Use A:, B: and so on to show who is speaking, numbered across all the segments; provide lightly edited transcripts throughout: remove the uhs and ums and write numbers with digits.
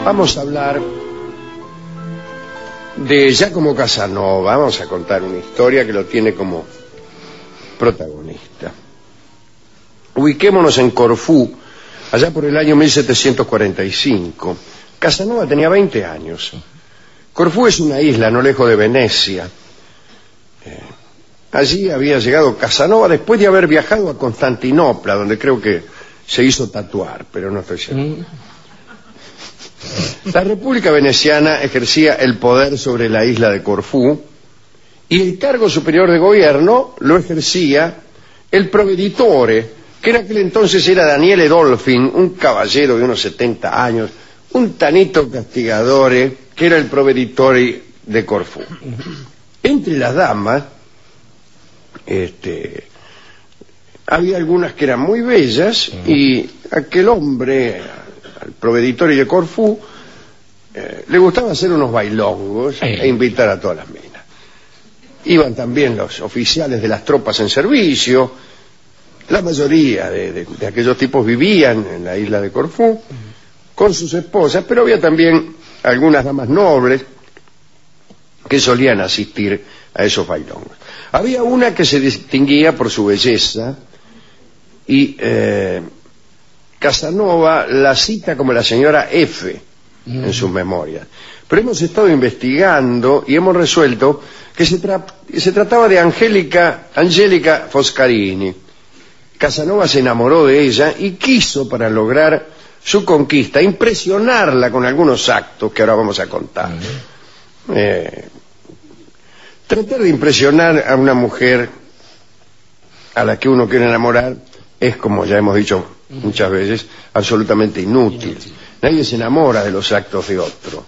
A: Vamos a hablar de Giacomo Casanova. Vamos a contar una historia que lo tiene como protagonista. Ubiquémonos en Corfú, allá por el año 1745. Casanova tenía 20 años. Corfú es una isla no lejos de Venecia. Allí había llegado Casanova después de haber viajado a Constantinopla, donde creo que se hizo tatuar, pero no estoy seguro. La República Veneciana ejercía el poder sobre la isla de Corfú y el cargo superior de gobierno lo ejercía el proveditore, que en aquel entonces era Daniele Dolfin, un caballero de unos 70 años, un tanito castigadore, que era el proveditore de Corfú. Entre las damas, había algunas que eran muy bellas y aquel hombre, al proveditore de Corfú, le gustaba hacer unos bailongos e invitar a todas las minas. Iban también los oficiales de las tropas en servicio. La mayoría de aquellos tipos vivían en la isla de Corfú con sus esposas, pero había también algunas damas nobles que solían asistir a esos bailongos. Había una que se distinguía por su belleza y Casanova la cita como la señora F en sus memorias. Pero hemos estado investigando y hemos resuelto que se trataba de Angelica Foscarini. Casanova se enamoró de ella y quiso, para lograr su conquista, impresionarla con algunos actos que ahora vamos a contar. Tratar de impresionar a una mujer a la que uno quiere enamorar es, como ya hemos dicho muchas veces, absolutamente inútil. Nadie se enamora de los actos de otro.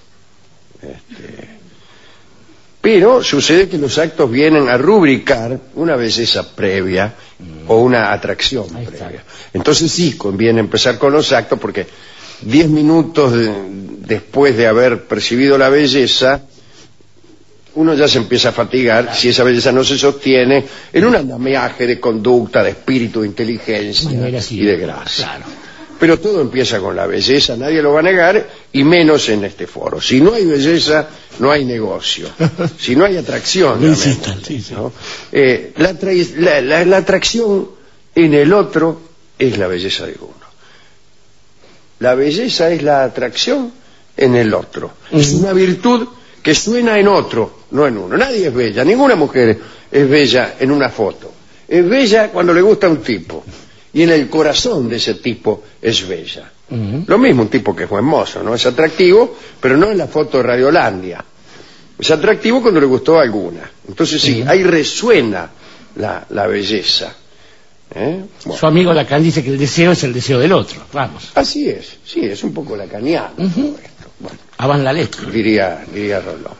A: Pero sucede que los actos vienen a rubricar una belleza previa o una atracción previa. Entonces sí, conviene empezar con los actos porque 10 minutos después de haber percibido la belleza, uno ya se empieza a fatigar si esa belleza no se sostiene en un andamiaje de conducta, de espíritu, de inteligencia y de gracia. Claro. Pero todo empieza con la belleza, nadie lo va a negar, y menos en este foro. Si no hay belleza, no hay negocio. Si no hay atracción, ¿no? La atracción en el otro es la belleza de uno. La belleza es la atracción en el otro. Es una virtud que suena en otro, no en uno. Nadie es bella, ninguna mujer es bella en una foto. Es bella cuando le gusta a un tipo. Y en el corazón de ese tipo es bella. Lo mismo un tipo que es buen mozo, ¿no? Es atractivo, pero no en la foto de Radiolandia. Es atractivo cuando le gustó a alguna. Entonces sí, ahí resuena la belleza. Bueno.
B: Su amigo Lacan dice que el deseo es el deseo del otro. Vamos.
A: Así es, sí, es un poco lacaniano todo esto. Bueno,
B: avan la letra.
A: Diría Rolón.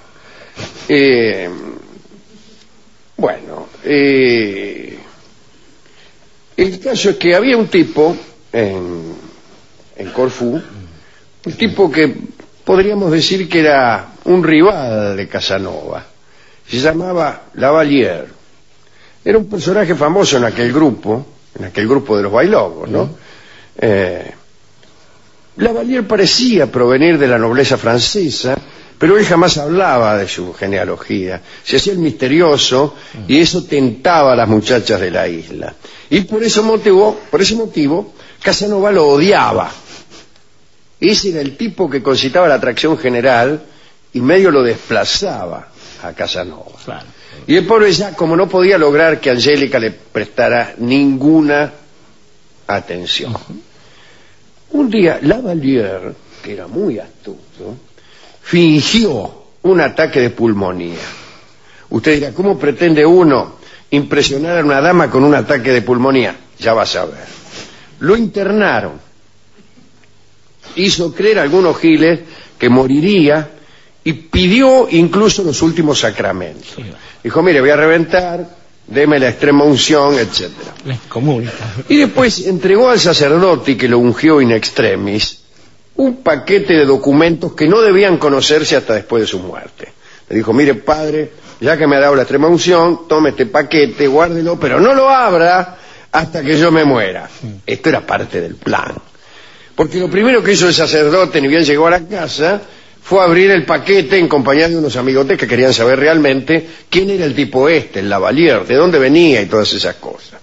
A: El caso es que había un tipo en Corfú, un tipo que podríamos decir que era un rival de Casanova. Se llamaba Lavalier. Era un personaje famoso en aquel grupo de los bailongos, ¿no? Lavalier parecía provenir de la nobleza francesa, pero él jamás hablaba de su genealogía. Se hacía el misterioso y eso tentaba a las muchachas de la isla. Y por ese motivo, Casanova lo odiaba. Ese era el tipo que concitaba la atracción general y medio lo desplazaba a Casanova. Claro. Y el pobre ya, como no podía lograr que Angélica le prestara ninguna atención. Un día, Lavalier, que era muy astuto, fingió un ataque de pulmonía. Usted dirá, ¿cómo pretende uno impresionar a una dama con un ataque de pulmonía? Ya vas a ver. Lo internaron. Hizo creer a algunos giles que moriría y pidió incluso los últimos sacramentos. Dijo, mire, voy a reventar, deme la extrema unción, etc. Y después entregó al sacerdote que lo ungió in extremis un paquete de documentos que no debían conocerse hasta después de su muerte. Le dijo, mire, padre, ya que me ha dado la extrema unción, tome este paquete, guárdelo, pero no lo abra hasta que yo me muera. Esto era parte del plan. porque lo primero que hizo el sacerdote, ni bien llegó a la casa, fue abrir el paquete en compañía de unos amigotes que querían saber realmente quién era el tipo este, el Lavalier, de dónde venía y todas esas cosas.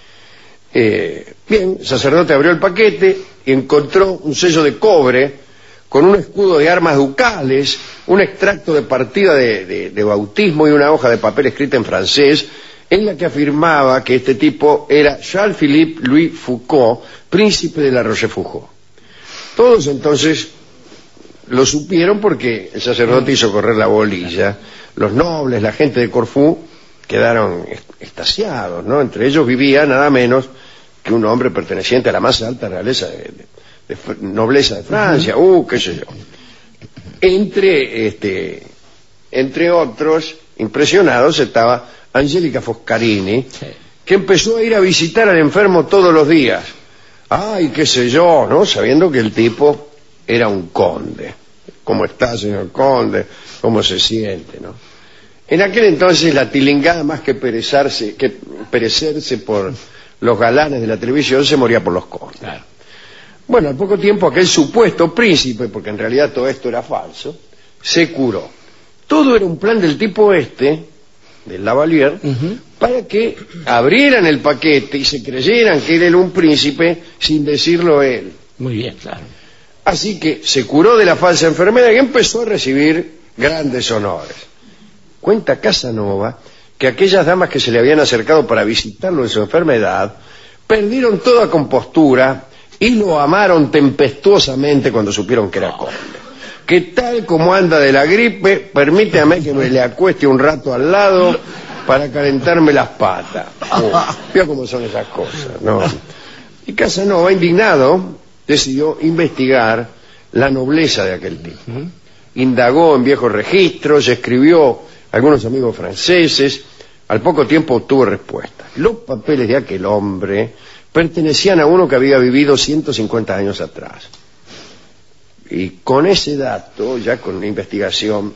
A: Bien, el sacerdote abrió el paquete y encontró un sello de cobre con un escudo de armas ducales, un extracto de partida de bautismo y una hoja de papel escrita en francés en la que afirmaba que este tipo era Charles-Philippe Louis Foucault, príncipe de la Rochefoucauld. Todos entonces lo supieron porque el sacerdote hizo correr la bolilla. Los nobles, la gente de Corfú quedaron extasiados, ¿no? Entre ellos vivía nada menos que un hombre perteneciente a la más alta realeza de nobleza de Francia, qué sé yo. Entre otros impresionados estaba Angélica Foscarini, que empezó a ir a visitar al enfermo todos los días. Ay, qué sé yo, ¿no? Sabiendo que el tipo era un conde. ¿Cómo está, señor conde? ¿Cómo se siente, no? En aquel entonces la tilingada, más que perecerse por los galanes de la televisión, se moría por los condes. Claro. Bueno, al poco tiempo aquel supuesto príncipe, porque en realidad todo esto era falso, se curó. Todo era un plan del tipo del Lavalier, para que abrieran el paquete y se creyeran que él era un príncipe sin decirlo él.
B: Muy bien, claro.
A: Así que se curó de la falsa enfermedad y empezó a recibir grandes honores. Cuenta Casanova que aquellas damas que se le habían acercado para visitarlo en su enfermedad perdieron toda compostura y lo amaron tempestuosamente cuando supieron que era conde. Que tal como anda de la gripe, permítame que me le acueste un rato al lado para calentarme las patas. Veo cómo son esas cosas, ¿no? Y Casanova, indignado, decidió investigar la nobleza de aquel tipo. Indagó en viejos registros, escribió a algunos amigos franceses. Al poco tiempo obtuvo respuesta. Los papeles de aquel hombre pertenecían a uno que había vivido 150 años atrás. Y con ese dato, ya con una investigación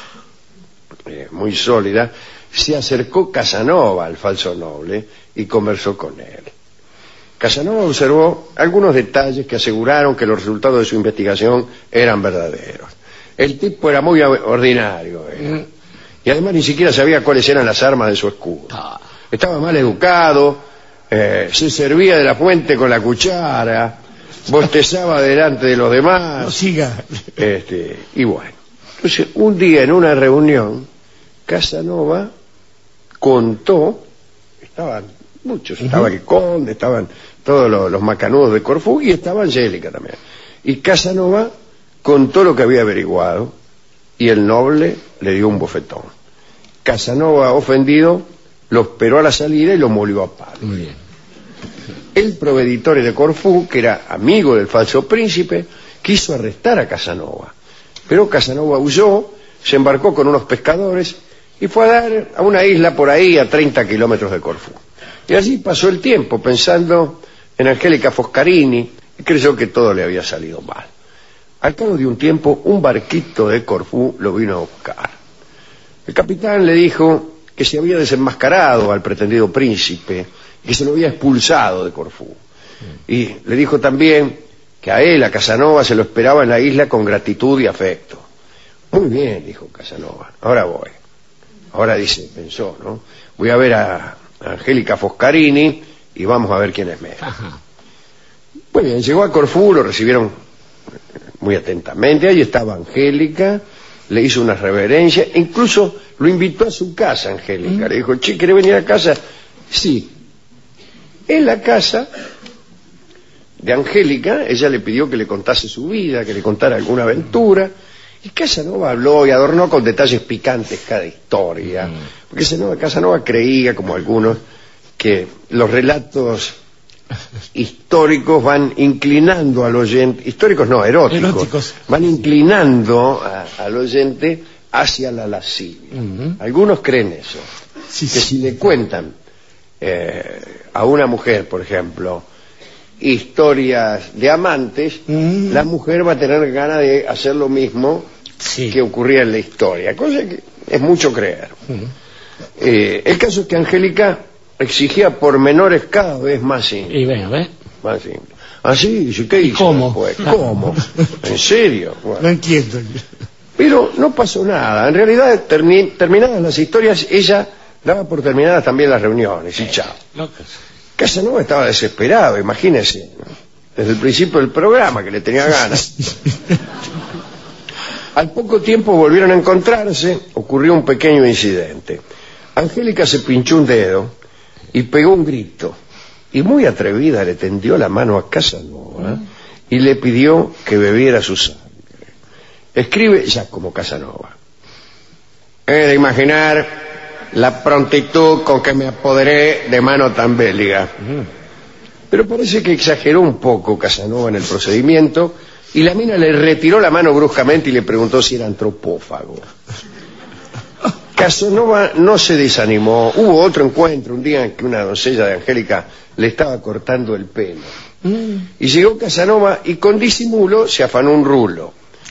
A: muy sólida, se acercó Casanova al falso noble y conversó con él. Casanova observó algunos detalles que aseguraron que los resultados de su investigación eran verdaderos. El tipo era muy ordinario, y además ni siquiera sabía cuáles eran las armas de su escudo. Estaba mal educado, se servía de la fuente con la cuchara, bostezaba delante de los demás.
B: No siga.
A: Y bueno, entonces un día en una reunión, Casanova contó, estaban muchos, estaba el conde, estaban todos los macanudos de Corfú y estaba Angélica también. Y Casanova contó lo que había averiguado y el noble le dio un bofetón. Casanova, ofendido, lo esperó a la salida y lo molió a palo.
B: Muy bien.
A: El proveditore de Corfú, que era amigo del falso príncipe, quiso arrestar a Casanova, pero Casanova huyó, se embarcó con unos pescadores y fue a dar a una isla por ahí a 30 kilómetros de Corfú. Y allí pasó el tiempo pensando en Angélica Foscarini y creyó que todo le había salido mal. Al cabo de un tiempo, un barquito de Corfú lo vino a buscar. El capitán le dijo que se había desenmascarado al pretendido príncipe y que se lo había expulsado de Corfú. Y le dijo también que a él, a Casanova, se lo esperaba en la isla con gratitud y afecto. Muy bien, dijo Casanova, ahora voy. Ahora pensó, ¿no? Voy a ver a Angélica Foscarini y vamos a ver quién es mejor. Muy bien, llegó a Corfú, lo recibieron muy atentamente. Ahí estaba Angélica, le hizo una reverencia, incluso lo invitó a su casa, Angélica. Le dijo, che, ¿querés venir a casa? Sí. En la casa de Angélica, ella le pidió que le contase su vida, que le contara alguna aventura, y Casanova habló y adornó con detalles picantes cada historia, porque Casanova creía, como algunos, que los relatos históricos van inclinando al oyente, históricos no, eróticos. Van inclinando al oyente hacia la lascivia. Algunos creen eso, que si le cuentan a una mujer, por ejemplo, historias de amantes, la mujer va a tener ganas de hacer lo mismo que ocurría en la historia, cosa que es mucho creer. El caso es que Angélica exigía pormenores cada vez más simples.
B: Y bueno,
A: más simples. ¿Ah, sí? ¿Qué hizo?
B: ¿Cómo?
A: Pues, ¿cómo? ¿En serio? Bueno.
B: No entiendo.
A: Pero no pasó nada. En realidad, terminadas las historias, ella daba por terminadas también las reuniones y chao. Casanova estaba desesperado, imagínese, ¿no? Desde el principio del programa, que le tenía ganas. Al poco tiempo volvieron a encontrarse, ocurrió un pequeño incidente. Angélica se pinchó un dedo y pegó un grito. Y muy atrevida le tendió la mano a Casanova y le pidió que bebiera su sangre. Escribe Giacomo Casanova. He de imaginar la prontitud con que me apoderé de mano tan bélica. Pero parece que exageró un poco Casanova en el procedimiento y la mina le retiró la mano bruscamente y le preguntó si era antropófago. Casanova no se desanimó. Hubo otro encuentro un día en que una doncella de Angélica le estaba cortando el pelo. Y llegó Casanova y con disimulo se afanó un rulo.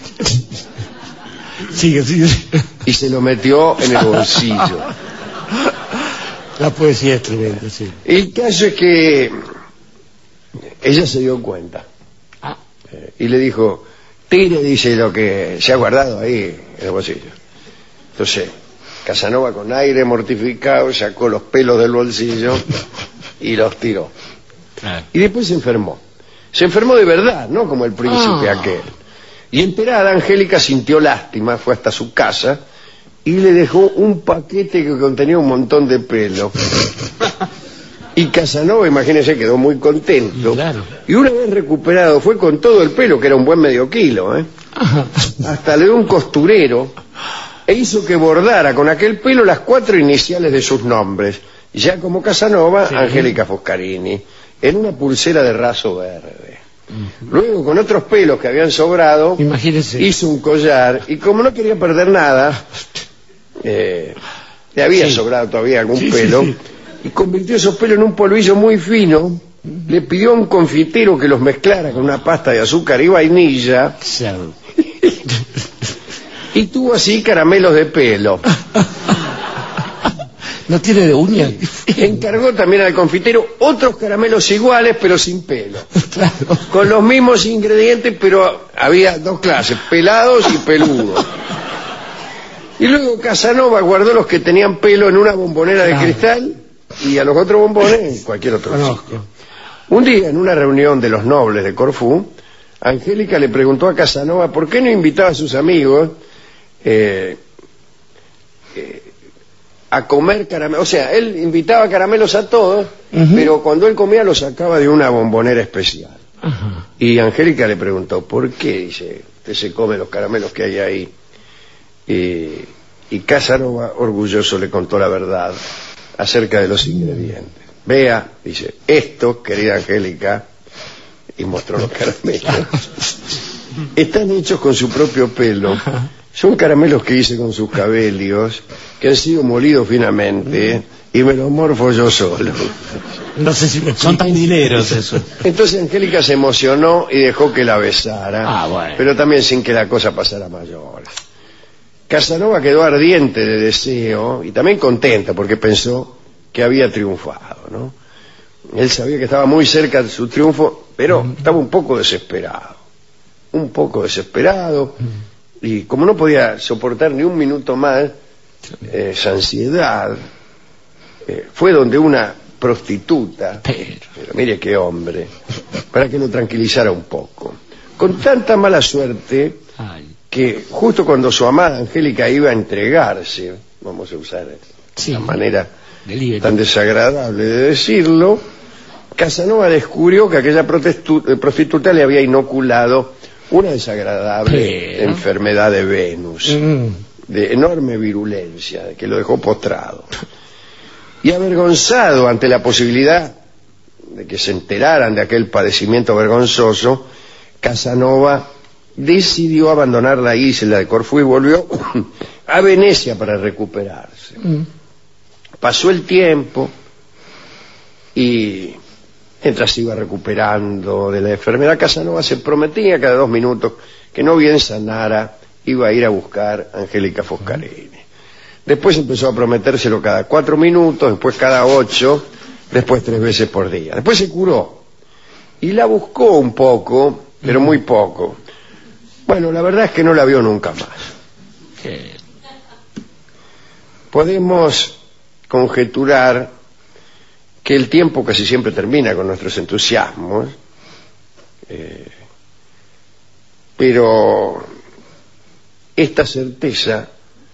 B: Sigue.
A: Y se lo metió en el bolsillo.
B: La poesía es tremenda, sí.
A: El caso es que ella se dio cuenta y le dijo, tire, dice, lo que se ha guardado ahí en el bolsillo. Entonces Casanova, con aire mortificado, sacó los pelos del bolsillo y los tiró. Y después se enfermó. Se enfermó de verdad, no como el príncipe aquel. Y enterada, Angélica sintió lástima, fue hasta su casa y le dejó un paquete que contenía un montón de pelo. Y Casanova, imagínese, quedó muy contento.
B: Claro.
A: Y una vez recuperado, fue con todo el pelo, que era un buen medio kilo, hasta le dio un costurero e hizo que bordara con aquel pelo las 4 iniciales de sus nombres. Giacomo Casanova, Angélica Foscarini, en una pulsera de raso verde. Luego, con otros pelos que habían sobrado,
B: imagínese,
A: hizo un collar y como no quería perder nada, le había sobrado todavía algún pelo, y convirtió esos pelos en un polvillo muy fino. Le pidió a un confitero que los mezclara con una pasta de azúcar y vainilla y tuvo así caramelos de pelo.
B: ¿No tiene de uña?
A: Encargó también al confitero otros caramelos iguales pero sin pelo.
B: Claro.
A: Con los mismos ingredientes, pero había 2 clases, pelados y peludos. Y luego Casanova guardó los que tenían pelo en una bombonera de cristal y a los otros bombones en cualquier otro sitio. Un día, en una reunión de los nobles de Corfú, Angélica le preguntó a Casanova por qué no invitaba a sus amigos a comer caramelos. O sea, él invitaba caramelos a todos, pero cuando él comía los sacaba de una bombonera especial. Y Angélica le preguntó, ¿por qué? Dice, usted se come los caramelos que hay ahí. Y Casanova, orgulloso, le contó la verdad acerca de los ingredientes. Vea, dice, esto, querida Angélica, y mostró los caramelos, están hechos con su propio pelo. Son caramelos que hice con sus cabellos, que han sido molidos finamente, y me los morfo yo solo.
B: No sé si
C: son tan dineros eso.
A: Entonces Angélica se emocionó y dejó que la besara,
B: bueno,
A: pero también sin que la cosa pasara a mayores. Casanova quedó ardiente de deseo y también contenta porque pensó que había triunfado, ¿no? Él sabía que estaba muy cerca de su triunfo, pero estaba un poco desesperado. Y como no podía soportar ni un minuto más esa ansiedad, fue donde una prostituta, pero mire qué hombre, para que lo tranquilizara un poco. Con tanta mala suerte que justo cuando su amada Angélica iba a entregarse, vamos a usar la manera tan desagradable de decirlo, Casanova descubrió que aquella prostituta le había inoculado una desagradable enfermedad de Venus, de enorme virulencia, que lo dejó postrado. Y avergonzado ante la posibilidad de que se enteraran de aquel padecimiento vergonzoso, Casanova decidió abandonar la isla de Corfú y volvió a Venecia para recuperarse. Pasó el tiempo y mientras se iba recuperando de la enfermedad, Casanova se prometía cada 2 minutos que no bien sanara, iba a ir a buscar a Angélica Foscarini. Después empezó a prometérselo cada 4 minutos, después cada 8, después 3 veces por día. Después se curó y la buscó un poco, pero muy poco. Bueno, la verdad es que no la vio nunca más. Podemos conjeturar que el tiempo casi siempre termina con nuestros entusiasmos, pero esta certeza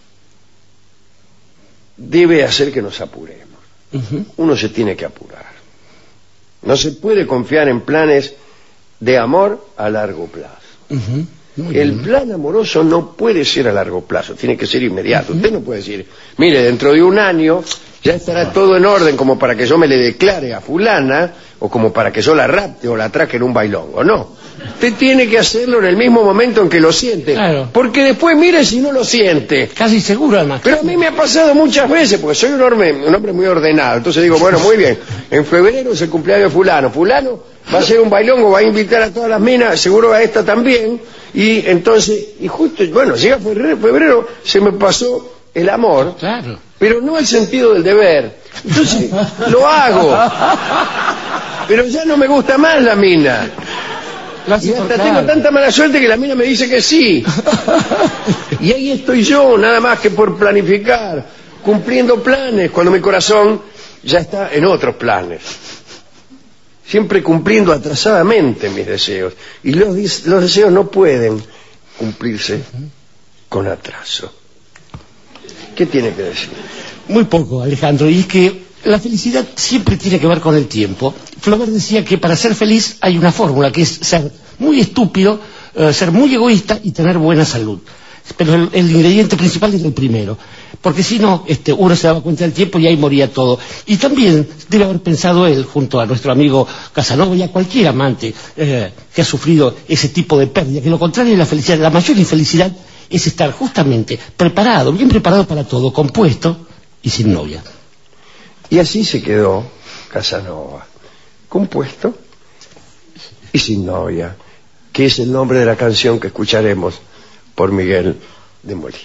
A: debe hacer que nos apuremos. Uno se tiene que apurar. No se puede confiar en planes de amor a largo plazo. El plan amoroso no puede ser a largo plazo, tiene que ser inmediato. Usted no puede decir, mire, dentro de un año ya estará todo en orden como para que yo me le declare a fulana, o como para que yo la rapte o la atraque en un bailongo. No, usted tiene que hacerlo en el mismo momento en que lo siente.
B: Claro.
A: Porque después mire si no lo siente.
B: Casi seguro, además.
A: Pero a mí me ha pasado muchas veces, porque soy un hombre muy ordenado. Entonces digo, bueno, muy bien, en febrero es el cumpleaños de fulano. Fulano va a hacer un bailongo, va a invitar a todas las minas, seguro a esta también. Y entonces, y justo, bueno, llega febrero, se me pasó el amor.
B: Claro.
A: Pero no el sentido del deber. Entonces, lo hago. Pero ya no me gusta más la mina. Y hasta tengo tanta mala suerte que la mina me dice que sí. Y ahí estoy yo, nada más que por planificar, cumpliendo planes, cuando mi corazón ya está en otros planes. Siempre cumpliendo atrasadamente mis deseos. Y los deseos no pueden cumplirse con atraso. ¿Qué tiene que decir?
B: Muy poco, Alejandro, y es que la felicidad siempre tiene que ver con el tiempo. Flaubert decía que para ser feliz hay una fórmula, que es ser muy estúpido, ser muy egoísta y tener buena salud. Pero el ingrediente principal es el primero, porque si no, uno se daba cuenta del tiempo y ahí moría todo. Y también debe haber pensado él, junto a nuestro amigo Casanova y a cualquier amante que ha sufrido ese tipo de pérdida, que lo contrario de la felicidad, la mayor infelicidad es estar justamente preparado, bien preparado para todo, compuesto y sin novia.
A: Y así se quedó Casanova, compuesto y sin novia, que es el nombre de la canción que escucharemos por Miguel de Molina.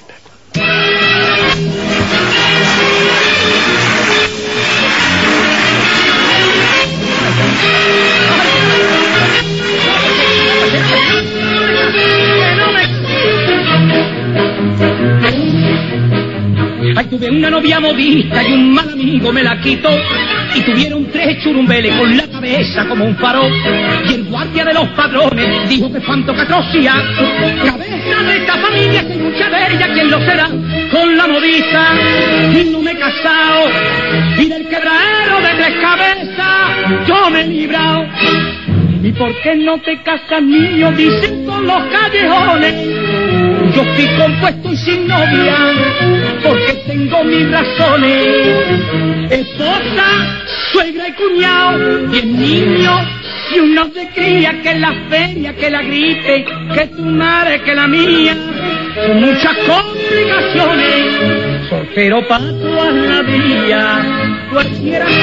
C: Ay, tuve una novia modista y un mal amigo me la quitó. Y tuvieron 3 churumbeles con la cabeza como un farol. Y el guardia de los padrones dijo que cuánto que atrocidad. Cabeza de esta familia, que mucha de ella, ¿quién lo será? Con la modista y no me he casado. Y del quebradero de 3 cabezas yo me he librado. ¿Y por qué no te casas, niño? Dicen por los callejones. Yo estoy compuesto y sin novia, porque tengo mis razones. Esposa, suegra y cuñado, y el niño, y uno se cría, que la feria, que la gripe, que tu madre, que la mía. Son muchas complicaciones, soltero para toda la vida. Cualquiera que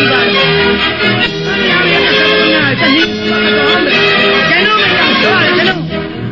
C: no me canso, que no.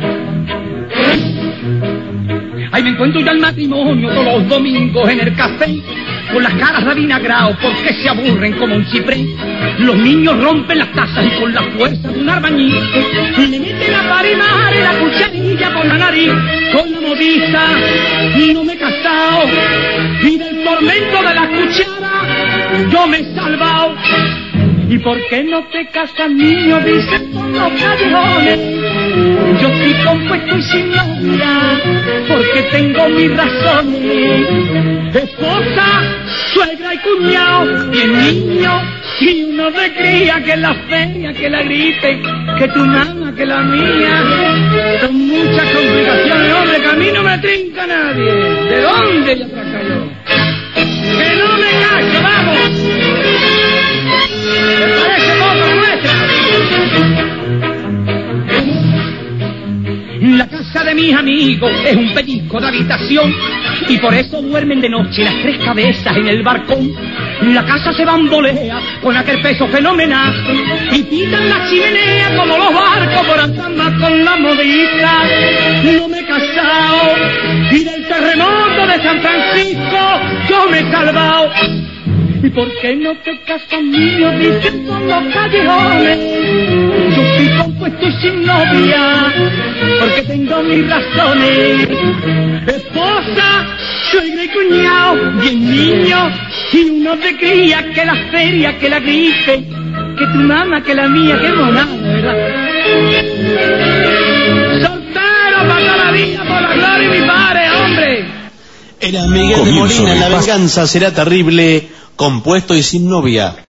C: Ahí me encuentro ya el matrimonio todos los domingos en el café, con las caras de vinagrao porque se aburren como un ciprés. Los niños rompen las tazas y con la fuerza de un arbañil le meten la parimar y la cucharilla por la nariz. Con la modista y no me he casado, y del tormento de la cuchara yo me he salvado. ¿Y por qué no te casas, niño? Dicen por los callejones. Yo estoy compuesto y sin novia, porque tengo mis razones. Esposa, suegra y cuñado, y el niño, y uno se cría, que la feria, que la gripe, que tu mamá, que la mía. Son muchas complicaciones, hombre, que a mí no me trinca nadie. ¿De dónde ya traca yo? ¡Que no me cacho, vamos! ¿Me parece poco la nuestra? La casa de mis amigos es un pellizco de habitación, y por eso duermen de noche las 3 cabezas en el balcón. La casa se bambolea con aquel peso fenomenal, y pitan la chimenea como los barcos por andar más con la modista. No me he casado, y del terremoto de San Francisco yo me he salvado. ¿Y por qué no te casas, niño? Dicen por los callejones. Yo estoy compuesto y sin novia, porque tengo mis razones. Esposa, suegra y cuñado, 10 niños y uno de cría, que la feria, que la gripe, que tu mamá, que la mía, que monada, ¿verdad? Soltero para toda la vida, por la gloria de mi padre, hombre.
D: Era Miguel de Molina, La venganza será terrible, compuesto y sin novia.